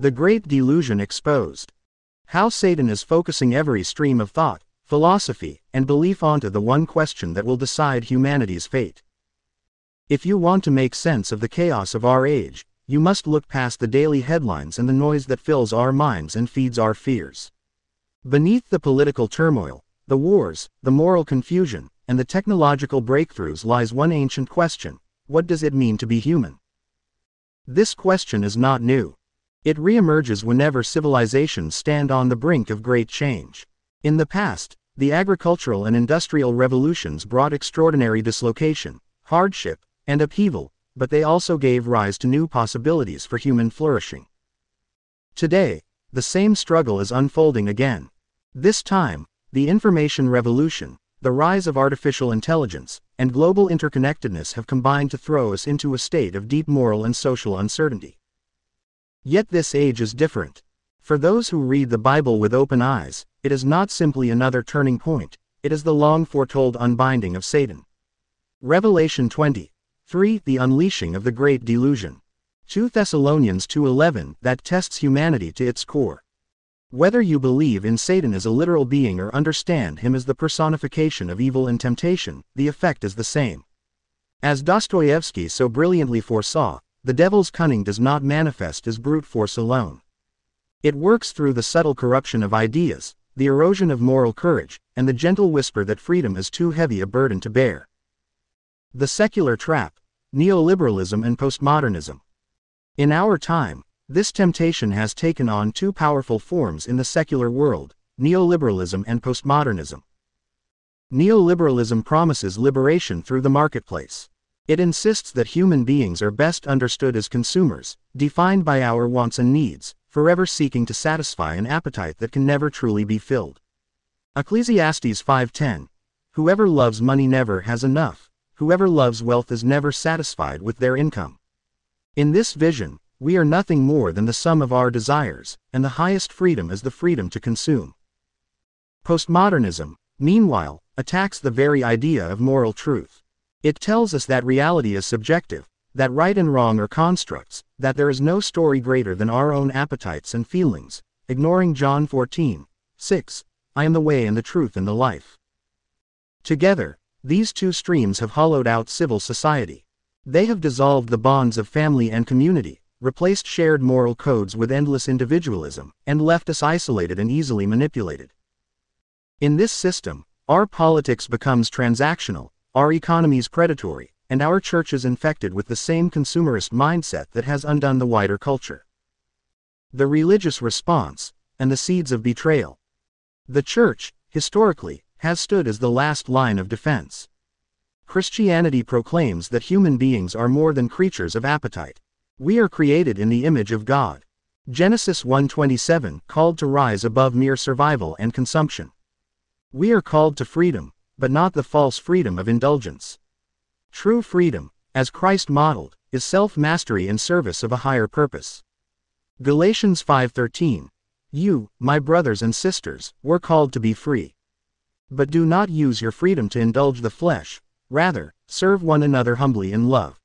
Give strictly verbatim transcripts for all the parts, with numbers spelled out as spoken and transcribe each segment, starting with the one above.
The Great Delusion Exposed. How Satan is focusing every stream of thought, philosophy, and belief onto the one question that will decide humanity's fate. If you want to make sense of the chaos of our age, you must look past the daily headlines and the noise that fills our minds and feeds our fears. Beneath the political turmoil, the wars, the moral confusion, and the technological breakthroughs lies one ancient question: what does it mean to be human? This question is not new. It reemerges whenever civilizations stand on the brink of great change. In the past, the agricultural and industrial revolutions brought extraordinary dislocation, hardship, and upheaval, but they also gave rise to new possibilities for human flourishing. Today, the same struggle is unfolding again. This time, the information revolution, the rise of artificial intelligence, and global interconnectedness have combined to throw us into a state of deep moral and social uncertainty. Yet this age is different. For those who read the Bible with open eyes, it is not simply another turning point, it is the long foretold unbinding of Satan. Revelation twenty three, the unleashing of the Great Delusion. Second Thessalonians two eleven, that tests humanity to its core. Whether you believe in Satan as a literal being or understand him as the personification of evil and temptation, the effect is the same. As Dostoevsky so brilliantly foresaw, the devil's cunning does not manifest as brute force alone. It works through the subtle corruption of ideas, the erosion of moral courage, and the gentle whisper that freedom is too heavy a burden to bear. The secular trap, neoliberalism and postmodernism. In our time, this temptation has taken on two powerful forms in the secular world: neoliberalism and postmodernism. Neoliberalism promises liberation through the marketplace. It insists that human beings are best understood as consumers, defined by our wants and needs, forever seeking to satisfy an appetite that can never truly be filled. Ecclesiastes five ten. Whoever loves money never has enough. Whoever loves wealth is never satisfied with their income. In this vision, we are nothing more than the sum of our desires, and the highest freedom is the freedom to consume. Postmodernism, meanwhile, attacks the very idea of moral truth. It tells us that reality is subjective, that right and wrong are constructs, that there is no story greater than our own appetites and feelings, ignoring John fourteen six, I am the way and the truth and the life. Together, these two streams have hollowed out civil society. They have dissolved the bonds of family and community, replaced shared moral codes with endless individualism, and left us isolated and easily manipulated. In this system, our politics becomes transactional, our economies predatory, and our churches infected with the same consumerist mindset that has undone the wider culture. The religious response, and the seeds of betrayal. The church, historically, has stood as the last line of defense. Christianity proclaims that human beings are more than creatures of appetite. We are created in the image of God. Genesis one twenty-seven, called to rise above mere survival and consumption. We are called to freedom, but not the false freedom of indulgence. True freedom, as Christ modeled, is self-mastery in service of a higher purpose. Galatians five thirteen. You, my brothers and sisters, were called to be free. But do not use your freedom to indulge the flesh, rather, serve one another humbly in love.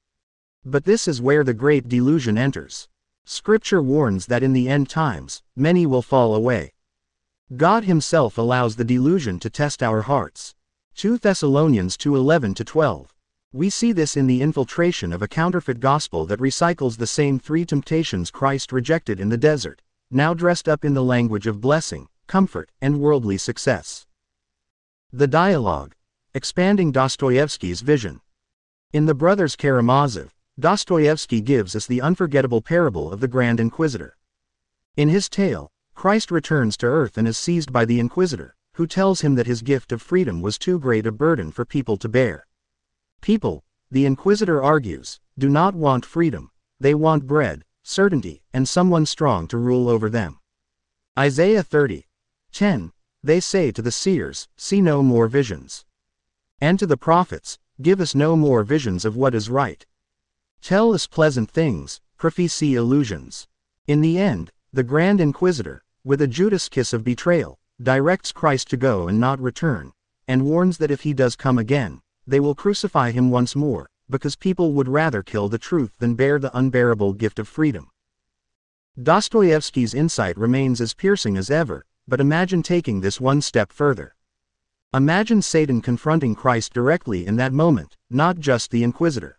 But this is where the great delusion enters. Scripture warns that in the end times, many will fall away. God himself allows the delusion to test our hearts. Second Thessalonians two eleven to twelve. We see this in the infiltration of a counterfeit gospel that recycles the same three temptations Christ rejected in the desert, now dressed up in the language of blessing, comfort, and worldly success. The dialogue, expanding Dostoevsky's vision. In The Brothers Karamazov, Dostoevsky gives us the unforgettable parable of the Grand Inquisitor. In his tale, Christ returns to earth and is seized by the Inquisitor, who tells him that his gift of freedom was too great a burden for people to bear. People, the Inquisitor argues, do not want freedom, they want bread, certainty, and someone strong to rule over them. Isaiah thirty ten. They say to the seers, see no more visions. And to the prophets, give us no more visions of what is right. Tell us pleasant things, prophesy illusions. In the end, the Grand Inquisitor, with a Judas kiss of betrayal, directs Christ to go and not return, and warns that if he does come again, they will crucify him once more, because people would rather kill the truth than bear the unbearable gift of freedom. Dostoevsky's insight remains as piercing as ever, but imagine taking this one step further. Imagine Satan confronting Christ directly in that moment, not just the Inquisitor.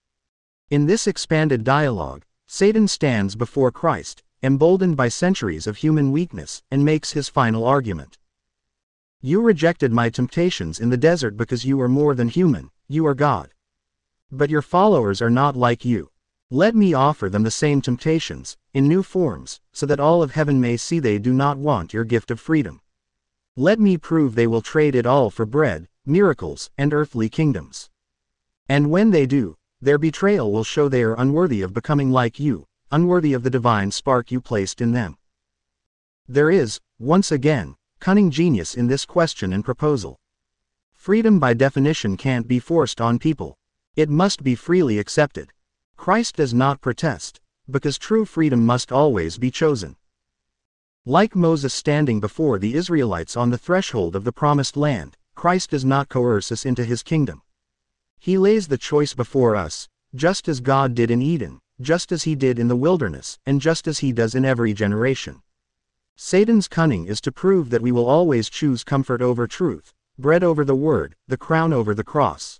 In this expanded dialogue, Satan stands before Christ, emboldened by centuries of human weakness, and makes his final argument. You rejected my temptations in the desert because you are more than human, you are God. But your followers are not like you. Let me offer them the same temptations, in new forms, so that all of heaven may see they do not want your gift of freedom. Let me prove they will trade it all for bread, miracles, and earthly kingdoms. And when they do, their betrayal will show they are unworthy of becoming like you, unworthy of the divine spark you placed in them. There is, once again, cunning genius in this question and proposal. Freedom by definition can't be forced on people. It must be freely accepted. Christ does not protest, because true freedom must always be chosen. Like Moses standing before the Israelites on the threshold of the promised land, Christ does not coerce us into his kingdom. He lays the choice before us, just as God did in Eden, just as he did in the wilderness, and just as he does in every generation. Satan's cunning is to prove that we will always choose comfort over truth, bread over the word, the crown over the cross.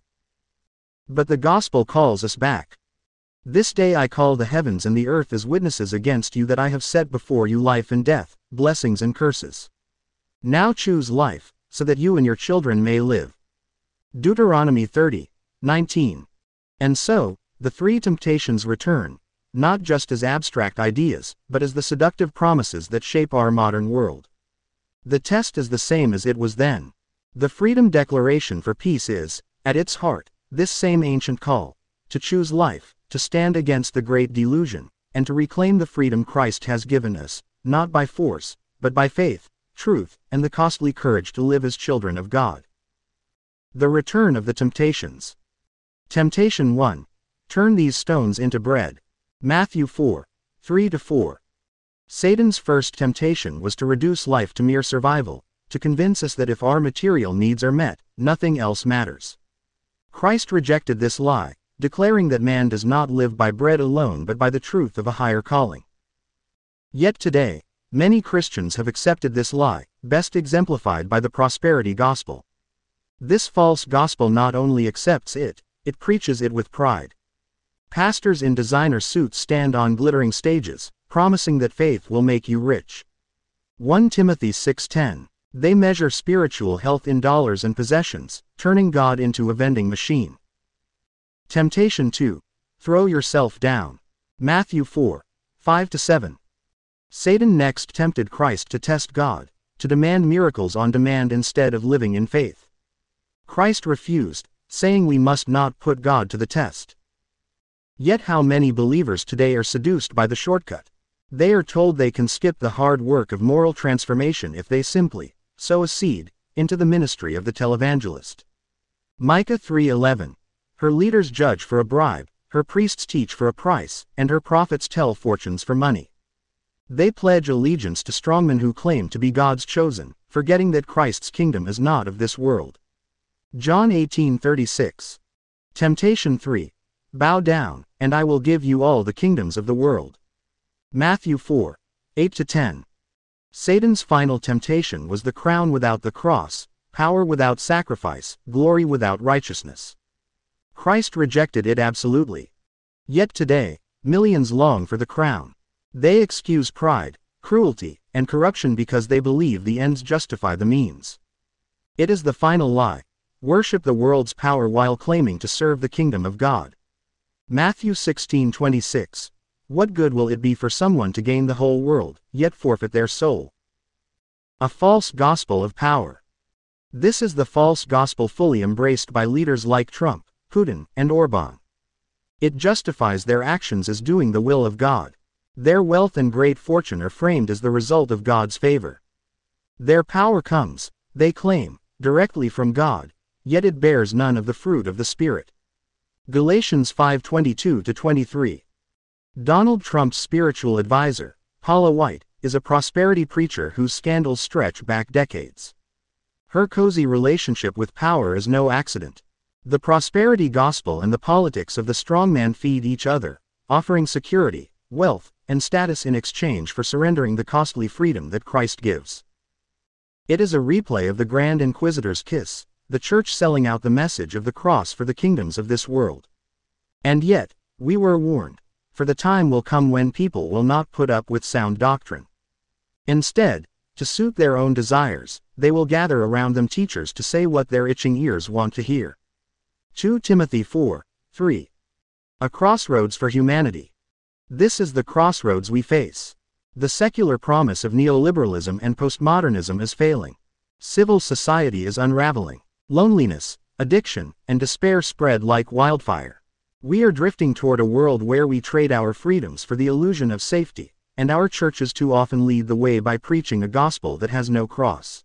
But the gospel calls us back. This day I call the heavens and the earth as witnesses against you that I have set before you life and death, blessings and curses. Now choose life, so that you and your children may live. Deuteronomy thirty, nineteen. And so, the three temptations return, not just as abstract ideas, but as the seductive promises that shape our modern world. The test is the same as it was then. The Freedom Declaration for Peace is, at its heart, this same ancient call, to choose life, to stand against the great delusion, and to reclaim the freedom Christ has given us, not by force, but by faith, truth, and the costly courage to live as children of God. The return of the temptations. Temptation one. Turn these stones into bread. Matthew four, three to four. Satan's first temptation was to reduce life to mere survival, to convince us that if our material needs are met, nothing else matters. Christ rejected this lie, declaring that man does not live by bread alone but by the truth of a higher calling. Yet today, many Christians have accepted this lie, best exemplified by the prosperity gospel. This false gospel not only accepts it, it preaches it with pride. Pastors in designer suits stand on glittering stages, promising that faith will make you rich. First Timothy six ten. They measure spiritual health in dollars and possessions, turning God into a vending machine. Temptation two. Throw yourself down. Matthew four, five to seven. Satan next tempted Christ to test God, to demand miracles on demand instead of living in faith. Christ refused, saying we must not put God to the test. Yet how many believers today are seduced by the shortcut? They are told they can skip the hard work of moral transformation if they simply sow a seed into the ministry of the televangelist. Micah three eleven. Her leaders judge for a bribe, her priests teach for a price, and her prophets tell fortunes for money. They pledge allegiance to strongmen who claim to be God's chosen, forgetting that Christ's kingdom is not of this world. John eighteen thirty-six. Temptation three. Bow down, and I will give you all the kingdoms of the world. Matthew four, eight to ten. Satan's final temptation was the crown without the cross, power without sacrifice, glory without righteousness. Christ rejected it absolutely. Yet today, millions long for the crown. They excuse pride, cruelty, and corruption because they believe the ends justify the means. It is the final lie. Worship the world's power while claiming to serve the kingdom of God. Matthew sixteen twenty-six. What good will it be for someone to gain the whole world, yet forfeit their soul? A false gospel of power. This is the false gospel fully embraced by leaders like Trump, Putin, and Orban. It justifies their actions as doing the will of God. Their wealth and great fortune are framed as the result of God's favor. Their power comes, they claim, directly from God, yet it bears none of the fruit of the Spirit. Galatians five twenty-two to twenty-three. Donald Trump's spiritual advisor, Paula White, is a prosperity preacher whose scandals stretch back decades. Her cozy relationship with power is no accident. The prosperity gospel and the politics of the strongman feed each other, offering security, wealth, and status in exchange for surrendering the costly freedom that Christ gives. It is a replay of the Grand Inquisitor's kiss, the Church selling out the message of the cross for the kingdoms of this world. And yet, we were warned, for the time will come when people will not put up with sound doctrine. Instead, to suit their own desires, they will gather around them teachers to say what their itching ears want to hear. Second Timothy four, three. A crossroads for humanity. This is the crossroads we face. The secular promise of neoliberalism and postmodernism is failing. Civil society is unraveling. Loneliness, addiction, and despair spread like wildfire. We are drifting toward a world where we trade our freedoms for the illusion of safety, and our churches too often lead the way by preaching a gospel that has no cross.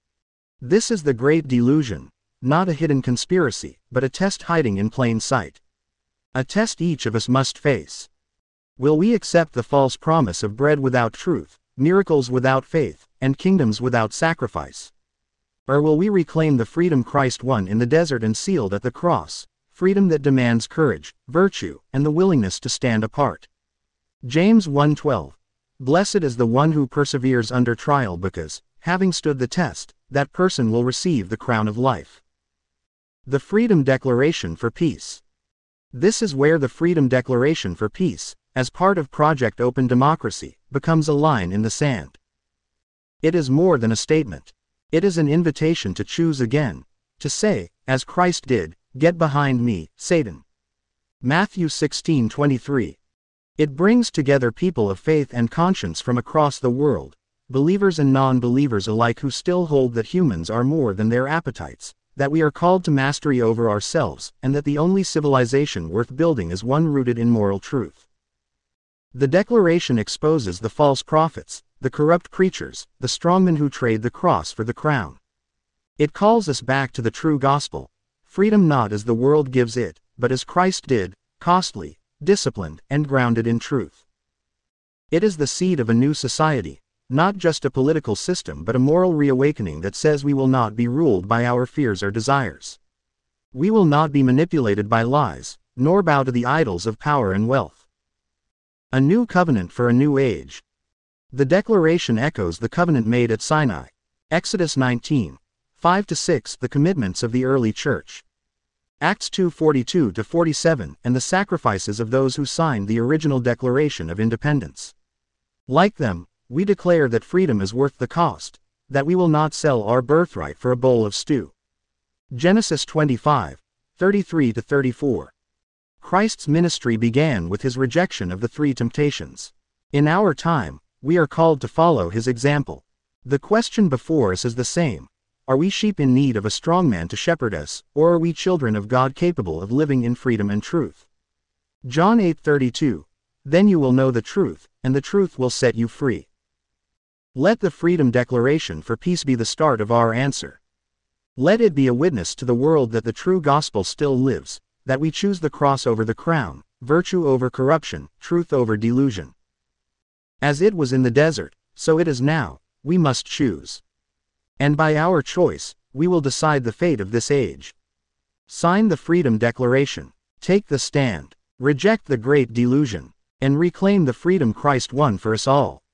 This is the great delusion, not a hidden conspiracy, but a test hiding in plain sight. A test each of us must face. Will we accept the false promise of bread without truth, miracles without faith, and kingdoms without sacrifice? Or will we reclaim the freedom Christ won in the desert and sealed at the cross, freedom that demands courage, virtue, and the willingness to stand apart? James one twelve. Blessed is the one who perseveres under trial because, having stood the test, that person will receive the crown of life. The Freedom Declaration for Peace. This is where the Freedom Declaration for Peace, as part of Project Open Democracy, becomes a line in the sand. It is more than a statement. It is an invitation to choose again, to say, as Christ did, "Get behind me, Satan." Matthew sixteen twenty-three. It brings together people of faith and conscience from across the world, believers and non-believers alike who still hold that humans are more than their appetites, that we are called to mastery over ourselves, and that the only civilization worth building is one rooted in moral truth. The declaration exposes the false prophets, the corrupt preachers, the strongmen who trade the cross for the crown. It calls us back to the true gospel, freedom not as the world gives it, but as Christ did, costly, disciplined, and grounded in truth. It is the seed of a new society, not just a political system but a moral reawakening that says we will not be ruled by our fears or desires. We will not be manipulated by lies, nor bow to the idols of power and wealth. A new covenant for a new age. The declaration echoes the covenant made at Sinai. Exodus nineteen, five to six, the commitments of the early church. Acts two forty-two to forty-seven, and the sacrifices of those who signed the original Declaration of Independence. Like them, we declare that freedom is worth the cost, that we will not sell our birthright for a bowl of stew. Genesis twenty-five, thirty-three to thirty-four. Christ's ministry began with his rejection of the three temptations. In our time, we are called to follow his example. The question before us is the same. Are we sheep in need of a strong man to shepherd us, or are we children of God capable of living in freedom and truth? John eight thirty-two. Then you will know the truth, and the truth will set you free. Let the Freedom Declaration for Peace be the start of our answer. Let it be a witness to the world that the true gospel still lives, that we choose the cross over the crown, virtue over corruption, truth over delusion. As it was in the desert, so it is now, we must choose. And by our choice, we will decide the fate of this age. Sign the Freedom Declaration. Take the stand. Reject the great delusion. And reclaim the freedom Christ won for us all.